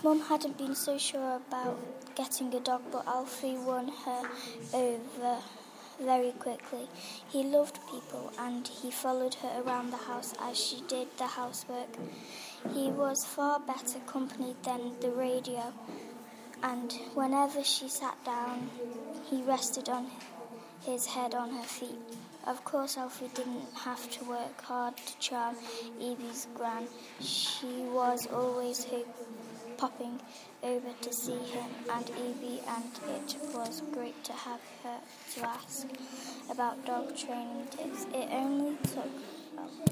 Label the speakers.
Speaker 1: Mum hadn't been so sure about getting a dog, but Alfie won her over very quickly. He loved people and he followed her around the house as she did the housework. He was far better company than the radio, and whenever she sat down, he rested on his head on her feet. Of course, Alfie didn't have to work hard to charm Evie's gran. She was always popping over to see him and Evie, and it was great to have her to ask about dog training tips. It only took